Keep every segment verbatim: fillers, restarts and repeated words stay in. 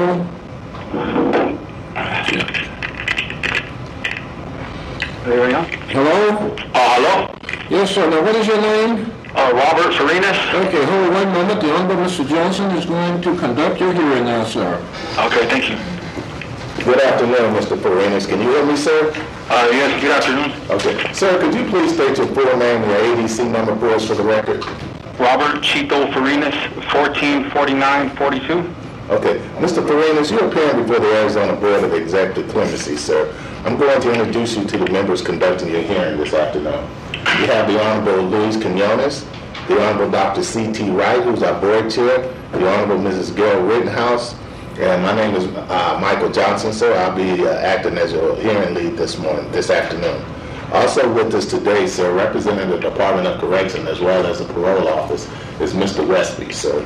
Hello? There we go. Hello? Uh, hello? Yes, sir. Now, what is your name? Uh, Robert Farinas. Okay, hold on one moment. The Honorable Mister Johnson is going to conduct your hearing now, sir. Okay, thank you. Good afternoon, Mister Farinas. Can you hear me, sir? Uh, yes, good afternoon. Okay. Sir, could you please state your full name and your A D C number for us for the record? Robert Chito Farinas, fourteen forty-nine forty-two. Okay. Mister Farinas, you're appearing before the Arizona Board of Executive Clemency, sir. I'm going to introduce you to the members conducting your hearing this afternoon. We have the Honorable Luis Quinones, the Honorable Doctor C T Wright, who's our board chair, the Honorable Missus Gail Rittenhouse, and my name is uh, Michael Johnson, sir. I'll be uh, acting as your hearing lead this morning, this afternoon. Also with us today, sir, representing the Department of Correction as well as the Parole Office, is Mister Westby, sir.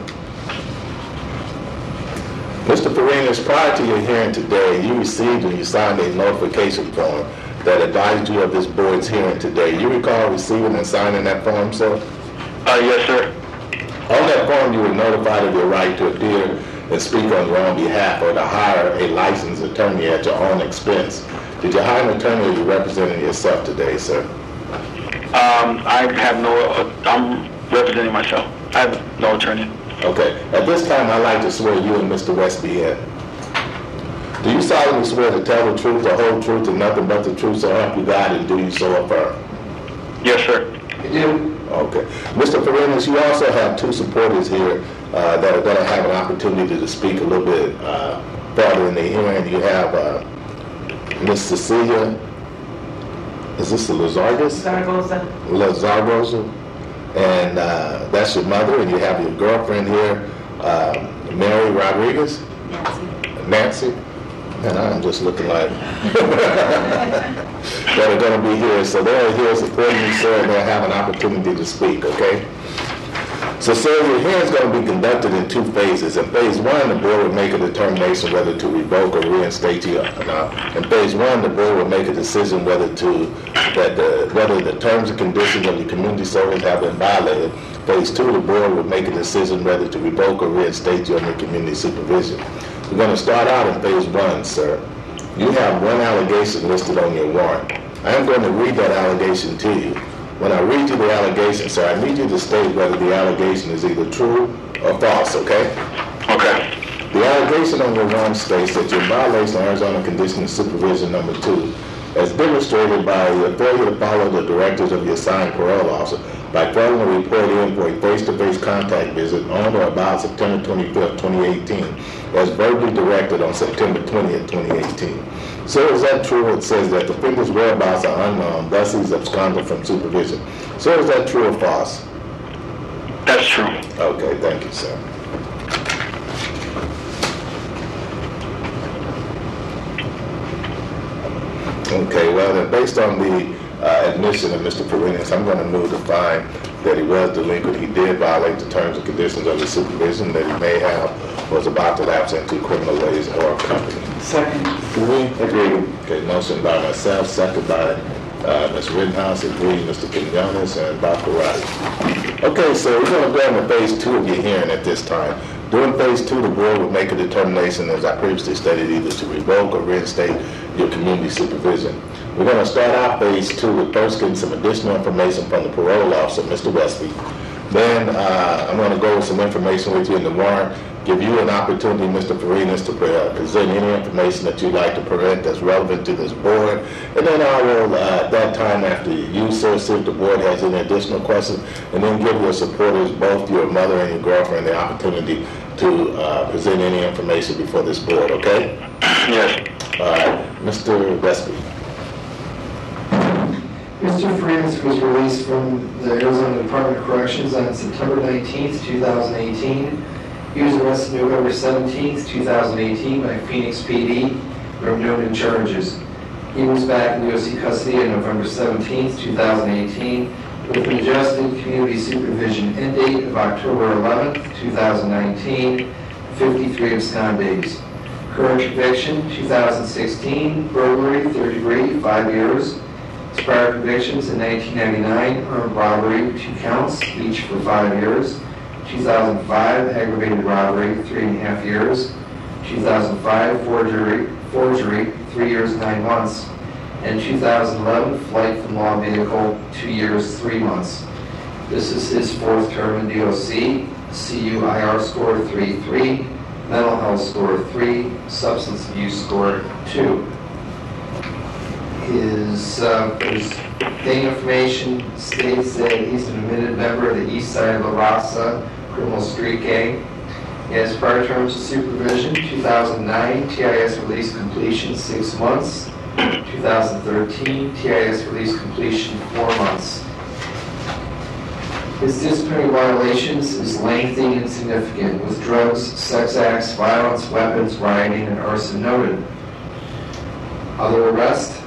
Mister Farinas, prior to your hearing today, you received and you signed a notification form that advised you of this board's hearing today. You recall receiving and signing that form, sir? Uh, yes, sir. On that form, you were notified of your right to appear and speak on your own behalf or to hire a licensed attorney at your own expense. Did you hire an attorney or are you representing yourself today, sir? Um, I have no, uh, I'm representing myself. I have no attorney. Okay. At this time, I'd like to swear you and Mister Westby in. Do you solemnly swear to tell the truth, the whole truth, and nothing but the truth, so help you God, and do you so affirm? Yes, sir. You do? Okay. Mister Farinas, you also have two supporters here uh, that are going to have an opportunity to speak a little bit uh, further in the hearing. You have uh, Miss Cecilia, is this the Lazargus? Zaragoza. Lazargoza. And uh, that's your mother, and you have your girlfriend here, uh, Mary Rodriguez? Nancy. Nancy? And I'm just looking like that are going to be here. So they're here supporting you, sir, and they'll have an opportunity to speak, okay? So, sir, your hearing is going to be conducted in two phases. In phase one, the board will make a determination whether to revoke or reinstate you or not. In phase one, the board will make a decision whether to that the, whether the terms and conditions of the community service have been violated. Phase two, the board will make a decision whether to revoke or reinstate you under community supervision. We're going to start out in phase one, sir. You have one allegation listed on your warrant. I am going to read that allegation to you. When I read you the allegation, sir, I need you to state whether the allegation is either true or false, okay? Okay. The allegation on your warrant states that you're in violation of Arizona Condition of Supervision number two, as demonstrated by your failure to follow the directives of your assigned parole officer by failing to report in for a face-to-face contact visit on or about September twenty-fifth, twenty eighteen, as verbally directed on September twentieth, twenty eighteen. So is that true? It says that the offender's whereabouts are unknown, thus he's absconded from supervision. So is that true or false? That's true. Okay, thank you, sir. Okay, well, then based on the uh, admission of Mister Farinas, I'm going to move to find that he was delinquent. He did violate the terms and conditions of his supervision, that he may have, was about to lapse into criminal ways or company. Second. Do we agree? Okay, motion by myself, second by uh, Miz Rittenhouse, agree, Mister Quinones, and Doctor Wright. Okay, so we're going to go into phase two of your hearing at this time. During phase two, the board will make a determination, as I previously stated, either to revoke or reinstate your community supervision. We're going to start out phase two with first getting some additional information from the parole officer, Mister Westby. Then uh, I'm going to go over some information with you in the warrant, give you an opportunity, Mister Farinas, to pre- present any information that you'd like to present that's relevant to this board. And then I will, uh, at that time, after you, sir, see if the board has any additional questions, and then give your supporters, both your mother and your girlfriend, the opportunity to uh, present any information before this board, okay? Yes. All right, Mister Westby. Mister Farinas was released from the Arizona Department of Corrections on September nineteenth, two thousand eighteen. He was arrested November seventeenth, two thousand eighteen by Phoenix P D for known charges. He was back in U S C custody on November seventeenth, two thousand eighteen with an adjusted community supervision end date of October eleventh, two thousand nineteen, fifty-three abscond days. Current conviction, two thousand sixteen, burglary, third degree, five years. His prior convictions in nineteen ninety-nine, armed robbery, two counts, each for five years. two thousand five, aggravated robbery, three and a half years. two thousand five, forgery, forgery, three years, nine months, and two thousand eleven, flight from law vehicle, two years, three months. This is his fourth term in D O C, C U I R score three three, mental health score three, substance abuse score two. His, uh, his gang information states that he's an admitted member of the East Side of La Raza criminal street gang. He has prior terms of supervision, two thousand nine, T I S release completion, six months. two thousand thirteen, T I S release completion, four months. His disciplinary violations is lengthy and significant, with drugs, sex acts, violence, weapons, rioting, and arson noted. Other arrest.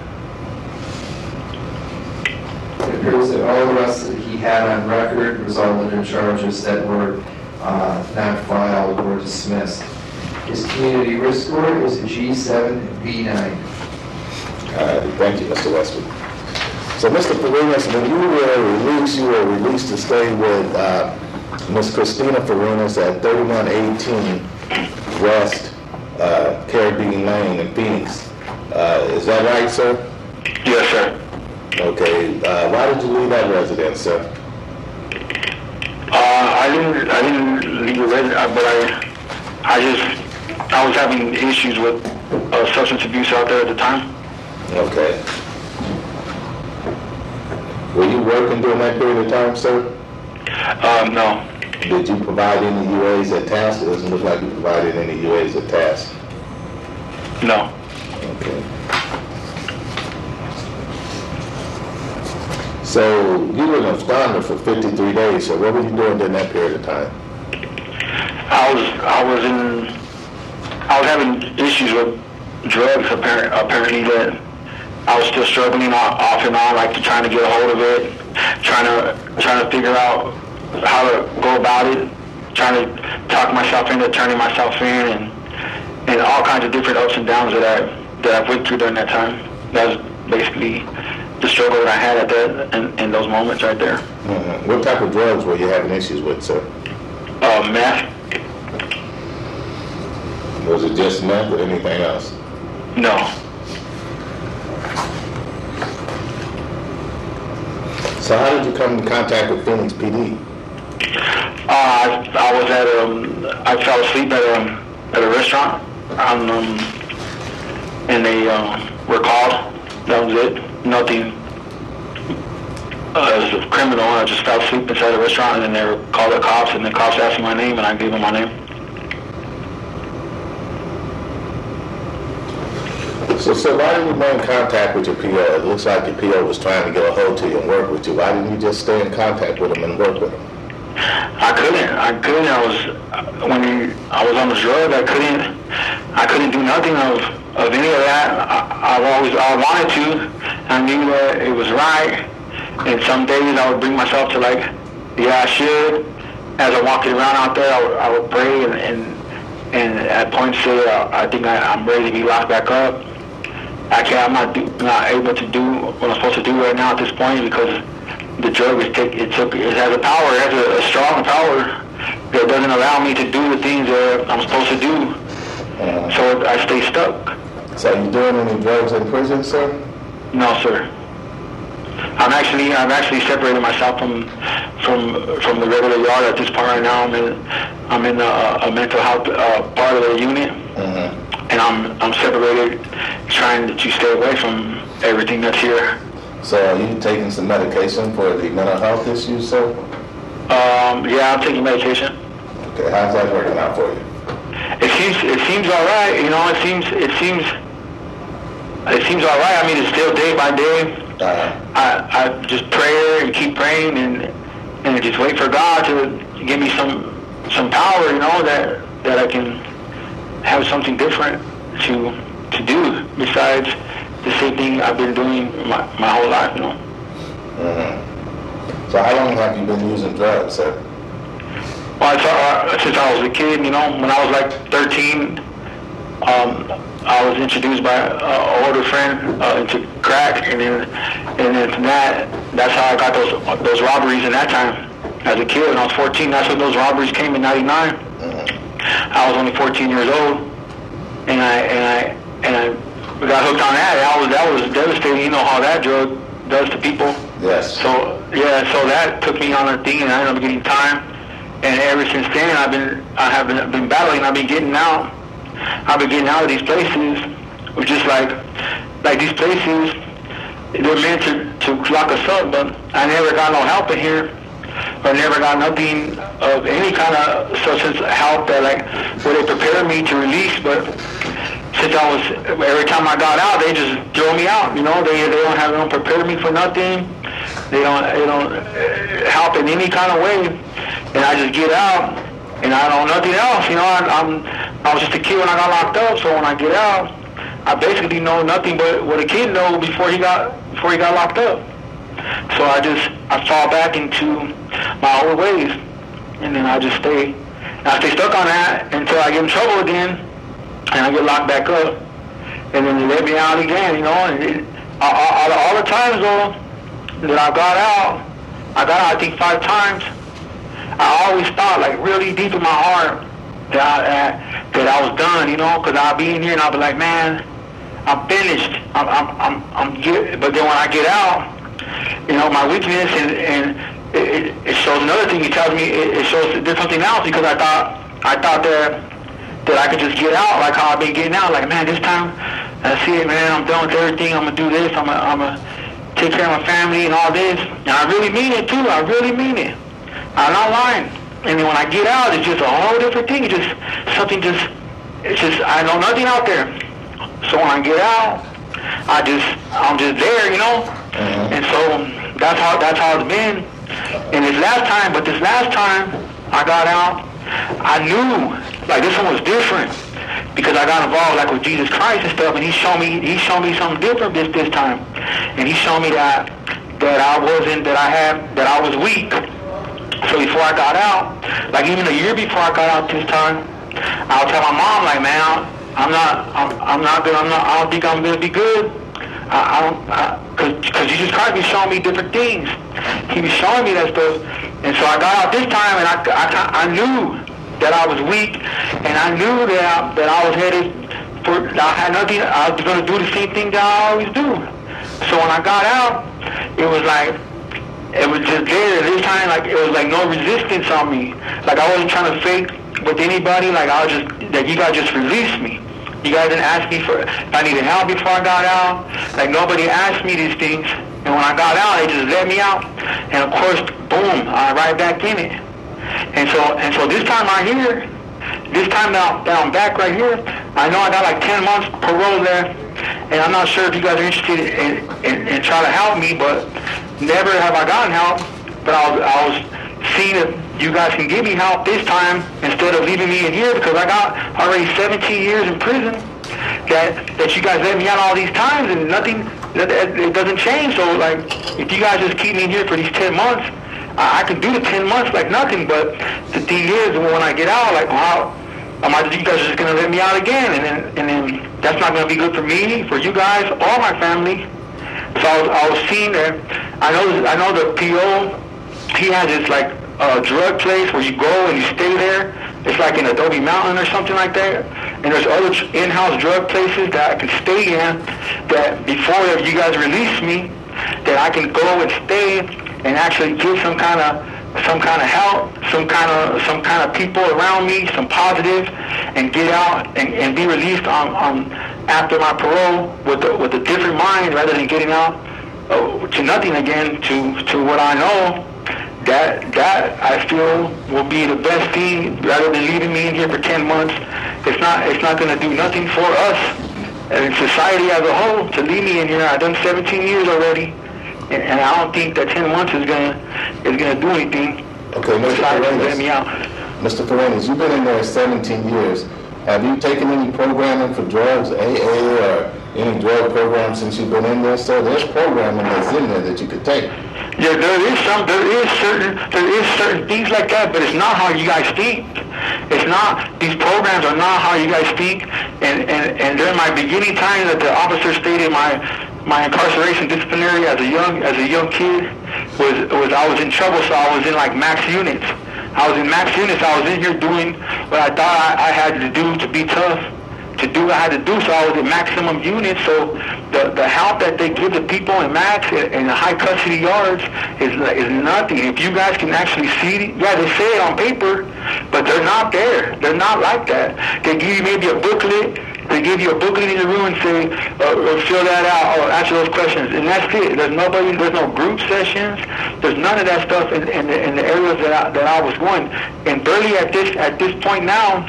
It appears that all arrests that he had on record resulted in charges that were uh, not filed or dismissed. His community risk score is a G seven B nine. All right, thank you, Mister Westwood. So, Mister Farinas, when you were released, you were released to stay with uh, Miss Christina Farinas at thirty-one eighteen West uh, Caribbean Lane in Phoenix. Uh, is that right, sir? Yes, sir. Okay. Uh, why did you leave that residence, sir? Uh, I didn't, I didn't leave the residence, but I, I just, I was having issues with uh, substance abuse out there at the time. Okay. Were you working during that period of time, sir? Um, no. Did you provide any U As at task? It doesn't look like you provided any U As at task. No. Okay. So you were in absconder for fifty-three days. So what were you doing during that period of time? I was, I was in, I was having issues with drugs. Apparently, apparently that I was still struggling off and on, like trying to get a hold of it, trying to, trying to figure out how to go about it, trying to talk myself into turning myself in, and and all kinds of different ups and downs that I that I went through during that time. That was basically the struggle that I had at that in, in those moments right there. Mm-hmm. What type of drugs were you having issues with, sir? Uh, meth? Was it just meth or anything else? No. So how did you come in contact with Phoenix P D? Uh, I, I was at um, I fell asleep at a at a restaurant, um, um and they um, were called. That was it. Nothing. Uh, as a criminal, I just fell asleep inside the restaurant, and then they were called the cops, and the cops asked me my name, and I gave them my name. So, so why didn't you make contact with your P O? It looks like your P O was trying to get a hold to you and work with you. Why didn't you just stay in contact with him and work with him? I couldn't. I couldn't. I was when he, I was on the drug. I couldn't. I couldn't do nothing of, of any of that. I, I always I wanted to. I knew that it was right. And some days I would bring myself to like, yeah, I should. As I'm walking around out there, I would, I would pray and, and and at points say, uh, I think I, I'm ready to be locked back up. I can't. I'm not do, not able to do what I'm supposed to do right now at this point because the drug is take, it took it has a power, it has a, a strong power that doesn't allow me to do the things that I'm supposed to do. Uh, so I stay stuck. So are you doing any drugs in prison, sir? No, sir. I'm actually I've actually separated myself from from from the regular yard at this point right now. I'm in I'm in a, a mental health uh, part of the unit, mm-hmm. and I'm I'm separated, trying to stay away from everything that's here. So are you taking some medication for the mental health issues, sir? Um, yeah, I'm taking medication. Okay, how's that working out for you? It seems it seems all right. You know, it seems it seems it seems all right. I mean, it's still day by day. Uh-huh. I I just pray and keep praying and and just wait for God to give me some some power. You know, that that I can have something different to to do besides the same thing I've been doing my, my whole life, you know. Mm-hmm. So how long have you been using drugs, sir? Well, I thought, uh, since I was a kid, you know, when I was like thirteen, um, I was introduced by an older friend uh, into crack, and then and then from that, that's how I got those those robberies in that time. As a kid, when I was fourteen, that's when those robberies came in ninety-nine. Mm-hmm. I was only fourteen years old. got hooked on that. That was that was devastating. You know how that drug does to people. Yes. So yeah, so that took me on a thing, and I ended up getting time. And ever since then, I've been I have been, been battling. I've been getting out. I've been getting out of these places. Which just like like these places, they're meant to to lock us up, but I never got no help in here. I never got nothing of any kind of substance help that like where they prepared me to release. But since I was every time I got out, they just throw me out. You know, they they don't have they don't prepare me for nothing. They don't they don't help in any kind of way, and I just get out and I don't know nothing else. You know, I, I'm I was just a kid when I got locked up, so when I get out, I basically know nothing but what a kid knows before he got before he got locked up. So I just, I fall back into my old ways, and then I just stay, I stay stuck on that until I get in trouble again, and I get locked back up, and then they let me out again, you know, and it, all, all, all the times, though, that I got out, I got out, I think, five times, I always thought, like, really deep in my heart, that I, that, that I was done, you know, because I'll be in here, and I'll be like, man, I'm finished, I'm, I'm, I'm, I'm get, but then when I get out, you know, my weakness, and, and it, it shows another thing. He tells me it, it shows there's something else, because I thought I thought that that I could just get out like how I've been getting out. Like, man, this time I see it, man. I'm done with everything. I'm gonna do this. I'm gonna, I'm gonna take care of my family and all this. And I really mean it too. I really mean it. I'm not lying. And then when I get out, it's just a whole different thing. It's just something. Just it's just I know nothing out there. So when I get out, I just I'm just there, you know. Mm-hmm. And so that's how that's how it's been. And this last time, but this last time I got out, I knew like this one was different because I got involved like with Jesus Christ and stuff, and he showed me he showed me something different this this time, and he showed me that that I wasn't that I had that I was weak. So before I got out, like even a year before I got out this time, I'll tell my mom like, man, I'm not I'm, I'm not good. I'm not. I don't think I'm gonna be good. I, I don't, because Jesus Christ was showing me different things. He was showing me that stuff, and so I got out this time, and I, I, I knew that I was weak, and I knew that I, that I was headed for. I had nothing. I was going to do the same thing that I always do. So when I got out, it was like it was just there. This time, like it was like no resistance on me. Like I wasn't trying to fake with anybody. Like I was just that you guys just released me. You guys didn't ask me for if I needed help before I got out. Like nobody asked me these things. And when I got out, they just let me out. And of course, boom, I'm right back in it. And so and so this time right here, this time that I'm back right here, I know I got like ten months parole there. And I'm not sure if you guys are interested in, in, in trying to help me, but never have I gotten help. But I was, I was seeing if you guys can give me help this time instead of leaving me in here, because I got already seventeen years in prison that that you guys let me out all these times and nothing, it doesn't change. So like, if you guys just keep me in here for these ten months, I, I can do the ten months like nothing. But the thing is, when I get out, like, wow, am I, you guys are just gonna let me out again, and then and then that's not gonna be good for me, for you guys, or my family. So I was, I was seeing that. I know I know the P O, he has this like a drug place where you go and you stay there. It's like in Adobe Mountain or something like that. And there's other in-house drug places that I can stay in that before you guys release me, that I can go and stay and actually get some kind of some kind of help, some kind of some kind of people around me, some positive, and get out and, and be released on, on after my parole with a, with a different mind rather than getting out uh, to nothing again, to to what I know. That that I feel will be the best thing rather than leaving me in here for ten months. It's not it's not going to do nothing for us and society as a whole to leave me in here. I've done seventeen years already, and, and I don't think that ten months is gonna is gonna do anything. Okay, Mister Paredes. Let me out. Mister Paredes, you've been in there seventeen years. Have you taken any programming for drugs, A A, or any drug program since you've been in there? So there's programming that's in there that you could take. Yeah, there is some, there is certain, there is certain things like that, but it's not how you guys think. It's not, these programs are not how you guys think. And, and, and during my beginning time that the officer stated my, my incarceration disciplinary as a young, as a young kid was, was I was in trouble, so I was in like max units. I was in max units. I was in here doing what I thought I, I had to do to be tough. to do what I had to do, so I was at maximum unit. So the the help that they give the people in max in the high custody yards is is nothing. If you guys can actually see, yeah, they say it on paper, but they're not there. They're not like that. They give you maybe a booklet. They give you a booklet in the room and say, uh, or fill that out, or answer those questions, and that's it. There's nobody, there's no group sessions, there's none of that stuff in, in, the, in the areas that I, that I was going. And barely at this at this point now,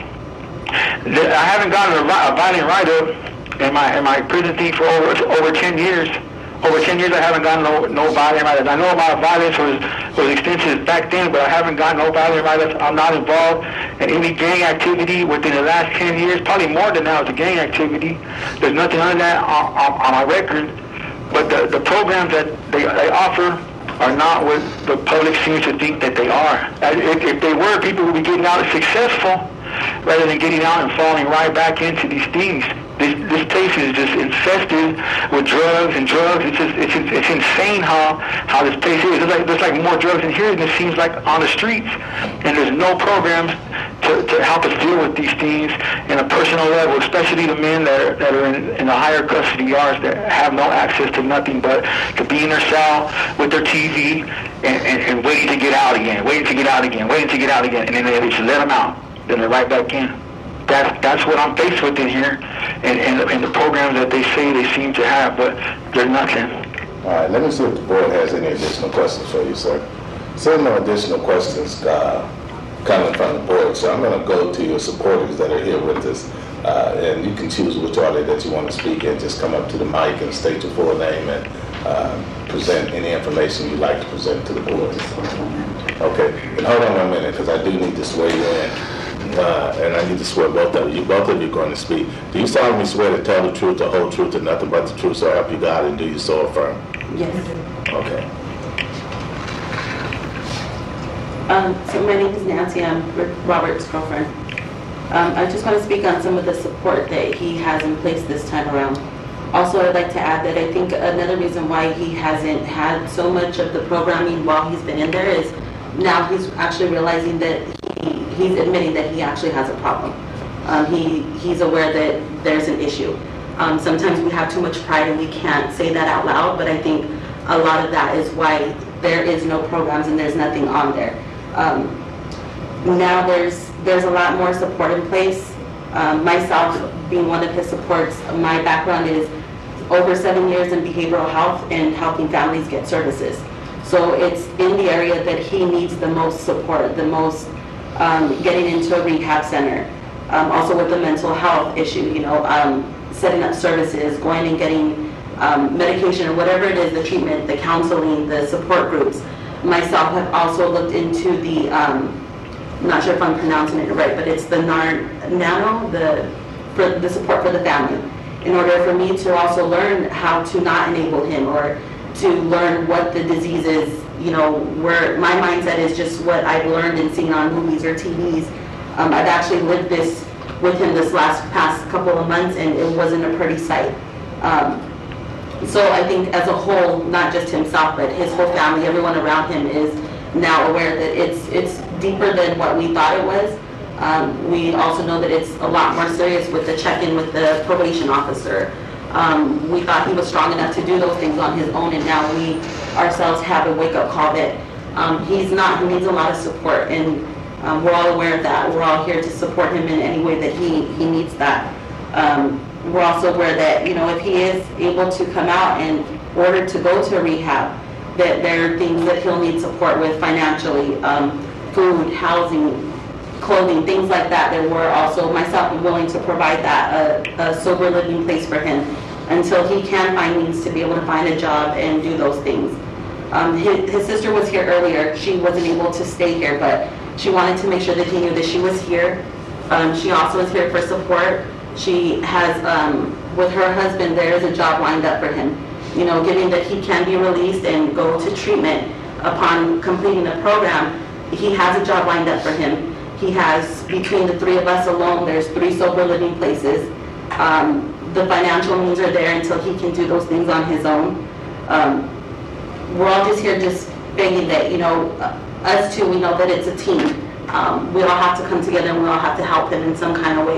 I haven't gotten a, a violent write-up in my in my prison thing for over over ten years. Over ten years, I haven't gotten no no violent write-ups. I know about violence was was extensive back then, but I haven't gotten no violent write-ups. I'm not involved in any gang activity within the last ten years, probably more than that was a gang activity. There's nothing on that on, on, on my record. But the the programs that they they offer are not what the public seems to think that they are. If, if they were, people would be getting out successful rather than getting out and falling right back into these things. This, this place is just infested with drugs and drugs. It's just it's it's insane how how this place is. There's like there's like more drugs in here than it seems like on the streets, and there's no programs to, to help us deal with these things in a personal level, especially the men that are, that are in, in the higher custody yards that have no access to nothing but to be in their cell with their T V and, and, and waiting to get out again, waiting to get out again, waiting to get out again, and then they just let them out, then they're right back in. That's, that's what I'm faced with in here, and, and, and the programs that they say they seem to have, but they're nothing. All right, let me see if the board has any additional questions for you, sir. Seeing no additional questions uh, coming from the board, so I'm going to go to your supporters that are here with us, uh, and you can choose which order that you want to speak in. Just come up to the mic and state your full name and uh, present any information you'd like to present to the board. Okay, and hold on one minute, because I do need to swear you in. Uh, and I need to swear both of you. Both of you are going to speak. Do you solemnly swear to tell the truth, the whole truth, and nothing but the truth, so help you God, and do you so affirm? Yes. Okay. Um, so my name is Nancy. I'm Robert's girlfriend. Um, I just want to speak on some of the support that he has in place this time around. Also, I'd like to add that I think another reason why he hasn't had so much of the programming while he's been in there is now he's actually realizing that he, he's admitting that he actually has a problem. Um, he he's aware that there's an issue. Um, sometimes we have too much pride and we can't say that out loud, but I think a lot of that is why there is no programs and there's nothing on there. Um, now there's there's a lot more support in place. Um, myself being one of his supports, my background is over seven years in behavioral health and helping families get services. So it's in the area that he needs the most support, the most um, getting into a rehab center. Um, also with the mental health issue, you know, um, setting up services, going and getting um, medication or whatever it is, the treatment, the counseling, the support groups. Myself have also looked into the, um, I'm not sure if I'm pronouncing it right, but it's the NANO, the, for the support for the family. In order for me to also learn how to not enable him or to learn what the disease is, you know, where my mindset is just what I've learned and seen on movies or T Vs. Um, I've actually lived this with him this last past couple of months, and it wasn't a pretty sight. Um, so I think as a whole, not just himself, but his whole family, everyone around him is now aware that it's it's deeper than what we thought it was. Um, we also know that it's a lot more serious with the check-in with the probation officer. Um, we thought he was strong enough to do those things on his own, and now we ourselves have a wake-up call that um, he's not. He needs a lot of support, and um, we're all aware of that. We're all here to support him in any way that he, he needs that. Um, we're also aware that, you know, if he is able to come out and ordered to go to rehab, that there are things that he'll need support with financially, um, food, housing, clothing, things like that, that we're also, myself, I'm willing to provide that, a, a sober living place for him until he can find means to be able to find a job and do those things. Um, his, his sister was here earlier. She wasn't able to stay here, but she wanted to make sure that he knew that she was here. Um, she also is here for support. She has, um, with her husband, there is a job lined up for him. You know, given that he can be released and go to treatment upon completing the program, he has a job lined up for him. He has, between the three of us alone, there's three sober living places. Um, the financial means are there until he can do those things on his own. Um, we're all just here just begging that, you know, uh, us too, we know that it's a team. Um, we all have to come together and we all have to help him in some kind of way.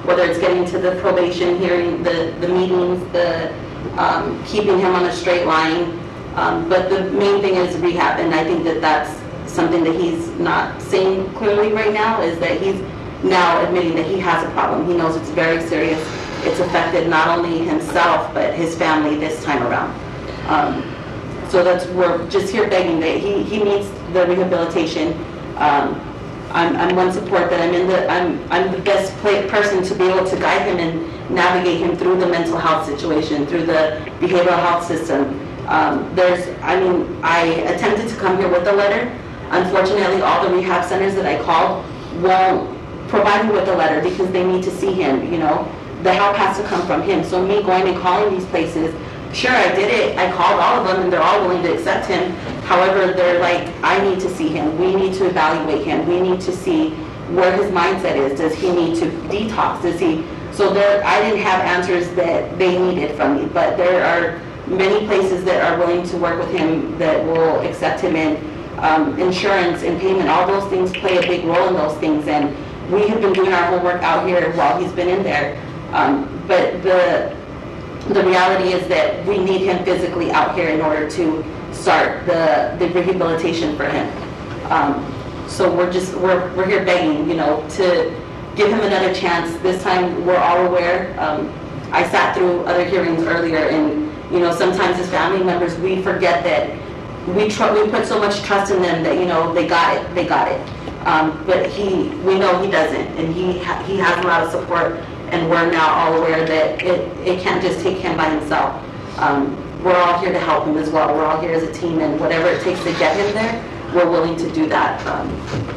whether it's getting to the probation hearing, the, the meetings, the um, keeping him on a straight line. Um, but the main thing is rehab, and I think that that's something that he's not saying clearly right now, is that he's now admitting that he has a problem. He knows it's very serious. It's affected not only himself, but his family this time around. Um, so that's, we're just here begging that he, he needs the rehabilitation. Um, I'm, I'm one support that I'm in the, I'm, I'm the best play, person to be able to guide him and navigate him through the mental health situation, through the behavioral health system. Um, there's, I mean, I attempted to come here with a letter. Unfortunately, all the rehab centers that I called won't provide me with a letter because they need to see him, you know. The help has to come from him. So me going and calling these places, sure, I did it. I called all of them and they're all willing to accept him. However, they're like, I need to see him. We need to evaluate him. We need to see where his mindset is. Does he need to detox? Does he? So there, I didn't have answers that they needed from me, but there are many places that are willing to work with him that will accept him in. Um, insurance and payment, all those things play a big role in those things. And we have been doing our homework out here while he's been in there. Um, but the the reality is that we need him physically out here in order to start the, the rehabilitation for him. Um, so we're just, we're, we're here begging, you know, to give him another chance. This time we're all aware. Um, I sat through other hearings earlier, and, you know, sometimes as family members, we forget that we tr- we put so much trust in them that, you know, they got it, they got it. Um, but he, we know he doesn't, and he ha- he has a lot of support, and we're now all aware that it, it can't just take him by himself. Um, we're all here to help him as well. We're all here as a team, and whatever it takes to get him there, we're willing to do that. Um,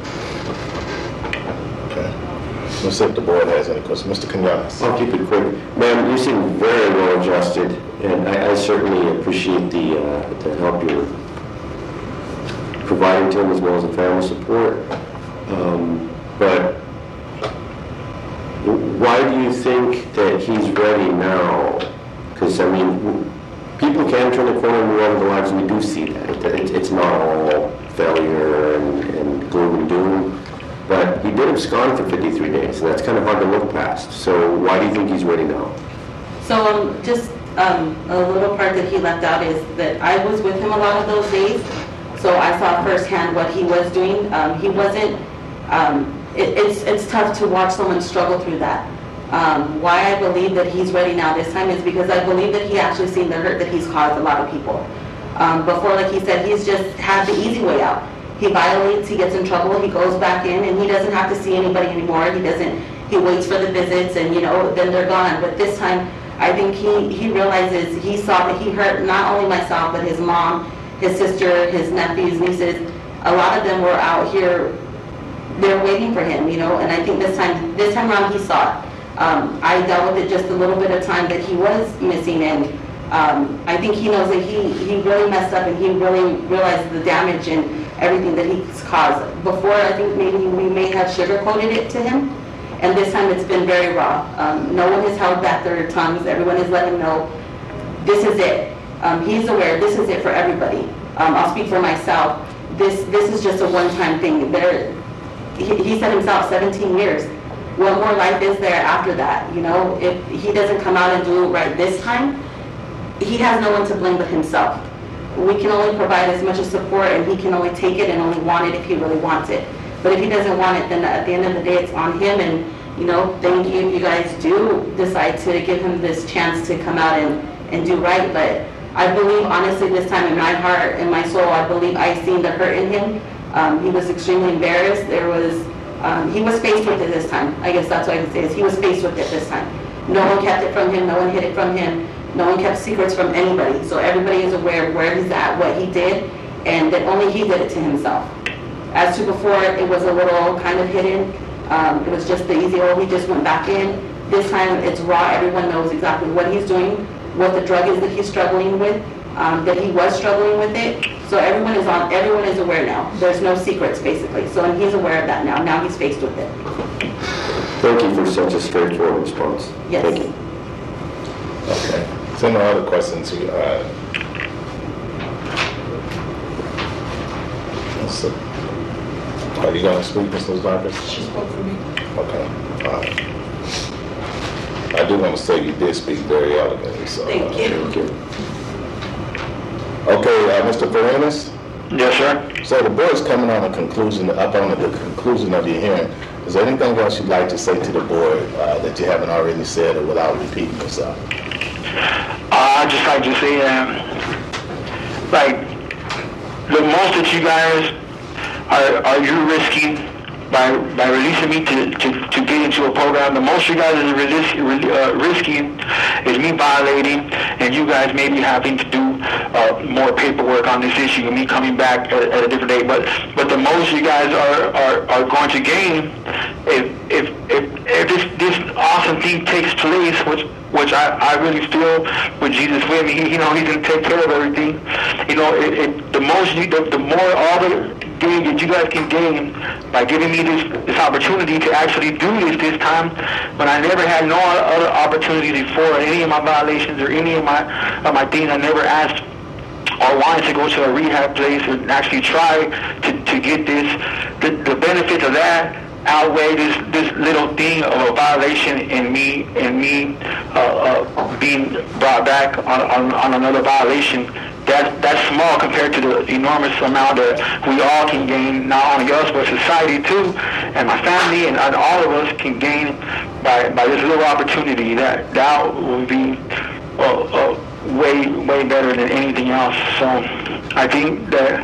Okay. Let's see if the board has any questions. Mister Quinones. I'll keep it quick. Ma'am, you seem very well adjusted, and I, I certainly appreciate the, uh, the help you're providing to him as well as the family support. Um, but why do you think that he's ready now? Because, I mean, people can turn the corner and move on in their lives, and we do see that. It, it, it's not all failure and, and gloom and doom. But he did abscond for fifty-three days, and that's kind of hard to look past. So why do you think he's ready now? So um, just um, a little part that he left out is that I was with him a lot of those days, so I saw firsthand what he was doing. Um, he wasn't, um, it, it's, it's tough to watch someone struggle through that. Um, why I believe that he's ready now this time is because I believe that he actually seen the hurt that he's caused a lot of people. Um, before, like he said, he's just had the easy way out. He violates, he gets in trouble, he goes back in, and he doesn't have to see anybody anymore. He doesn't, he waits for the visits, and, you know, then they're gone. But this time, I think he, he realizes, he saw that he hurt not only myself, but his mom, his sister, his nephews, nieces. A lot of them were out here, they're waiting for him, you know, and I think this time, this time around he saw it. Um, I dealt with it just a little bit of time that he was missing, and um, I think he knows that he, he really messed up, and he really realized the damage and everything that he's caused. Before, I think maybe we may have sugarcoated it to him, and this time it's been very raw. Um, no one has held back their tongues. Everyone has let him know, this is it. Um, he's aware, this is it for everybody. Um, I'll speak for myself. This this is just a one-time thing. There, he, he said himself, seventeen years. What more life is there after that? You know, if he doesn't come out and do it right this time, he has no one to blame but himself. We can only provide as much as support, and he can only take it and only want it if he really wants it. But if he doesn't want it, then at the end of the day, it's on him. And, you know, thank you if you guys do decide to give him this chance to come out and, and do right. But I believe, honestly, this time in my heart and my soul, I believe I seen the hurt in him. Um, he was extremely embarrassed. There was, um, he was faced with it this time. I guess that's what I can say, is he was faced with it this time. No one kept it from him. No one hid it from him. No one kept secrets from anybody. So everybody is aware of where he's at, what he did, and that only he did it to himself. As to before, it was a little kind of hidden. Um, it was just the easy, oh, he just went back in. This time it's raw. Everyone knows exactly what he's doing, what the drug is that he's struggling with, um, that he was struggling with it. So everyone is on, everyone is aware now. There's no secrets, basically. So and he's aware of that now. Now he's faced with it. Thank you for such a straightforward response. Yes. Thank you. Okay. So no other questions. Uh, let's see. Are you going to speak, Mister Vargas? She spoke for me. Okay. All right. I do want to say you did speak very elegantly, so. Thank uh, you. Thank you. Okay, uh, Mister Farinas? Yes, sir. So the board's coming on a conclusion, up on the conclusion of your hearing. Is there anything else you'd like to say to the board uh, that you haven't already said or without repeating yourself? Uh, I'd just like to say, um, like, the most that you guys are, are you risking by by releasing me to, to, to get into a program, the most you guys are risk, uh, risking is me violating and you guys maybe having to do uh, more paperwork on this issue and me coming back at, at a different date. But but the most you guys are, are, are going to gain if if if, if this, this awesome thing takes place, which which I, I really feel with Jesus with me, he, you know, he's going to take care of everything. You know, it, it, the most, you, the, the more, all the gain that you guys can gain by giving me this, this opportunity to actually do this this time, when I never had no other opportunity before, any of my violations or any of my, of my things, I never asked or wanted to go to a rehab place and actually try to, to get this, the, the benefits of that outweigh this this little thing of a violation and me and me uh, uh, being brought back on, on, on another violation. That that's small compared to the enormous amount that we all can gain, not only us but society too, and my family and, and all of us can gain by by this little opportunity. That that will be uh, uh, way way better than anything else. So I think that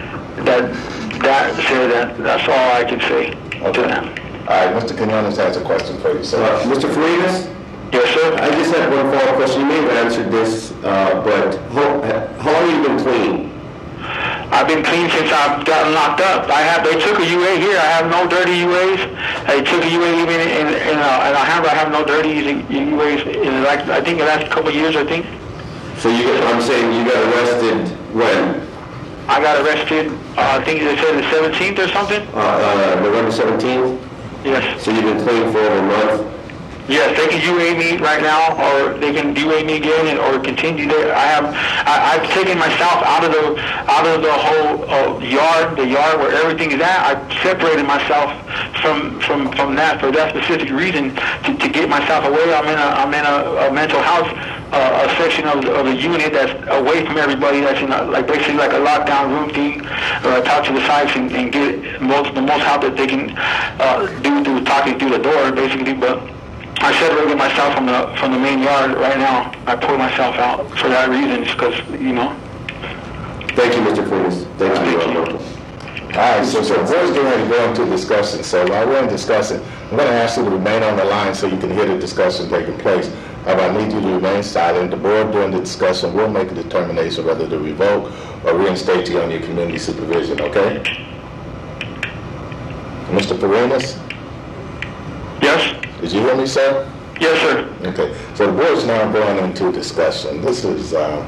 that that said that that's all I can say. Okay. All right, Mister Quinones has a question for you, sir. Uh, Mister Farinas? Yes, sir. I just have one follow-up question. You may have answered this, uh, but how, how long have you been clean? I've been clean since I've gotten locked up. I have. They took a U A here. I have no dirty U As. They took a U A even in in, uh, in Alhambra. I have no dirty U As in like I think the last couple of years. I think. So you, I'm saying you got arrested when? I got arrested. Uh, I think they said the seventeenth or something. Uh, uh, November seventeenth? Yes. So you've been clean for over a month? Yes, they can U A me right now, or they can U A me again, and, or continue. There, I have, I, I've taken myself out of the, out of the whole uh, yard, the yard where everything is at. I've separated myself from, from, from that for that specific reason to, to get myself away. I'm in a, I'm in a, a mental health, uh, a section of, of a unit that's away from everybody. That's in a, like basically like a lockdown room thing. Or I talk to the sites and, and get most, the most help that they can uh, do through talking through the door, basically, but. I separated myself from the from the main yard right now. I pulled myself out for that reason, because you know. Thank you, Mister Farinas. Thank you. Thank you. All right, so, so we're getting ready to go into discussion. So while we're in discussion, I'm going to ask you to remain on the line so you can hear the discussion taking place. If I need you to remain silent, the board during the discussion will make a determination whether to revoke or reinstate you on your community supervision, okay? Mister Farinas? Yes. Did you hear me, sir? Yes, sir. Okay, so the board's now going into discussion. This is, uh,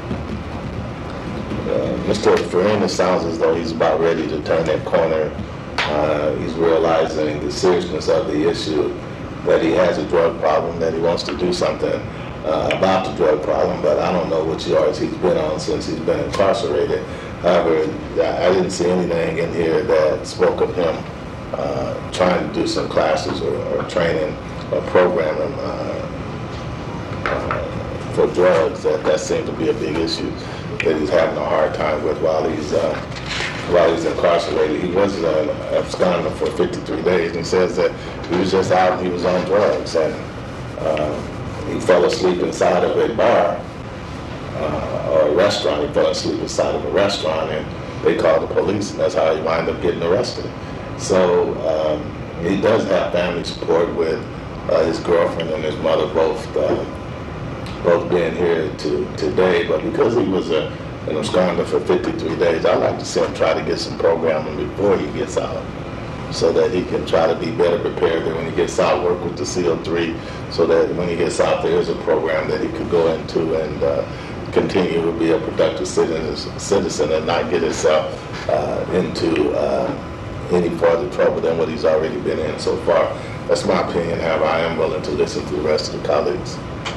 uh, Mister Farinas sounds as though he's about ready to turn that corner. Uh, he's realizing the seriousness of the issue, that he has a drug problem, that he wants to do something uh, about the drug problem, but I don't know which yards he's been on since he's been incarcerated. However, I didn't see anything in here that spoke of him Uh, trying to do some classes or, or training or programming uh, uh, for drugs. That that seemed to be a big issue that he's having a hard time with while he's uh, while he's incarcerated. He was uh, absconding for fifty-three days. And he says that he was just out and he was on drugs, and uh, he fell asleep inside of a bar uh, or a restaurant. He fell asleep inside of a restaurant, and they called the police, and that's how he wound up getting arrested. So um, he does have family support with uh, his girlfriend and his mother both uh, both being here to, today. But because he was a, an absconder for fifty-three days, I'd like to see him try to get some programming before he gets out, so that he can try to be better prepared than when he gets out, work with the C O three, so that when he gets out there is a program that he could go into and uh, continue to be a productive citizen, citizen and not get himself uh, into uh, any further trouble than what he's already been in so far. That's my opinion. However, I am willing to listen to the rest of the colleagues.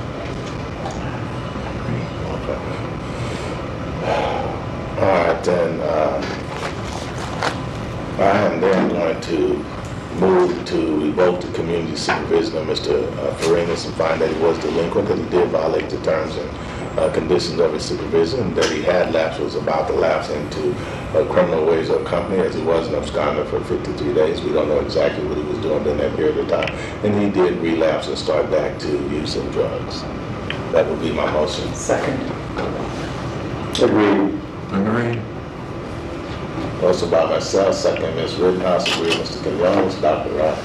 Okay. All right, then uh, I am then going to move to revoke the community supervision of Mister Farinas and find that he was delinquent, that he did violate the terms and uh, conditions of his supervision, that he had lapsed, was about to lapse into uh, criminal ways of company, as he was an absconder for fifty-three days. We don't know exactly what he was doing during that period of time. And he did relapse and start back to use of drugs. That would be my motion. Second. Agreed. Agreed. Motion by myself, second Miz Rittenhouse, agree Mister Quinones, Doctor Rock.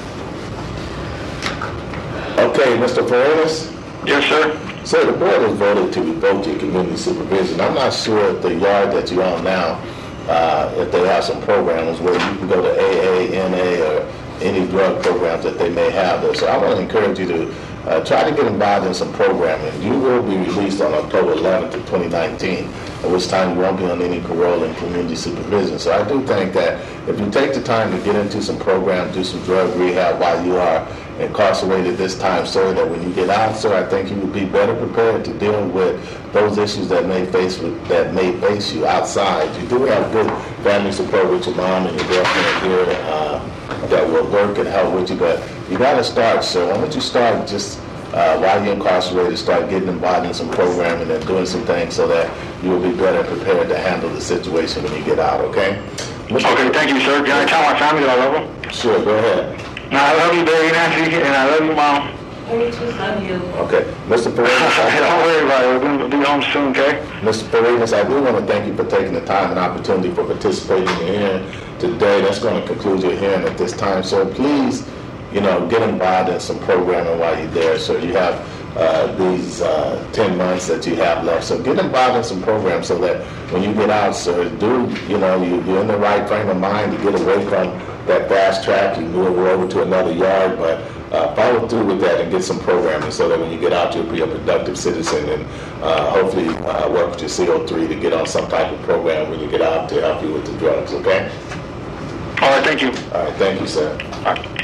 Okay, Mister Farinas? Yes, sir. So the board has voted to revoke your community supervision. I'm not sure if the yard that you're on now, uh, if they have some programs where you can go to A A, N A, or any drug programs that they may have there. So I want to encourage you to uh, try to get involved in some programming. You will be released on October eleventh of twenty nineteen, at which time you won't be on any parole and community supervision. So I do think that if you take the time to get into some programs, do some drug rehab while you are incarcerated this time, sir, that when you get out, sir, I think you will be better prepared to deal with those issues that may face with, that may face you outside. You do have good family support with your mom and your girlfriend here uh, that will work and help with you, but you got to start, sir. Why don't you start just uh, while you're incarcerated, start getting involved in some programming and doing some things so that you will be better prepared to handle the situation when you get out, okay? Okay, thank you, sir. Can I tell my family that I love them? Sure, go ahead. No, I love you, baby Nancy, and I love you, Mom. I just love you. Okay, Mister Farinas, Don't worry about it. We're going to be home soon, okay? Mister Farinas, I do want to thank you for taking the time and opportunity for participating in your hearing today. That's going to conclude your hearing at this time. So please, you know, get involved in some programming while you're there. So you have uh, these uh, ten months that you have left. So get involved in some programs so that when you get out, sir, do, you know, you, you're in the right frame of mind to get away from that fast track. You move over to another yard, but uh, follow through with that and get some programming so that when you get out, you'll be a productive citizen and uh, hopefully uh, work with your C O three to get on some type of program when you get out to help you with the drugs, okay? All right, thank you. All right, thank you, sir. All right.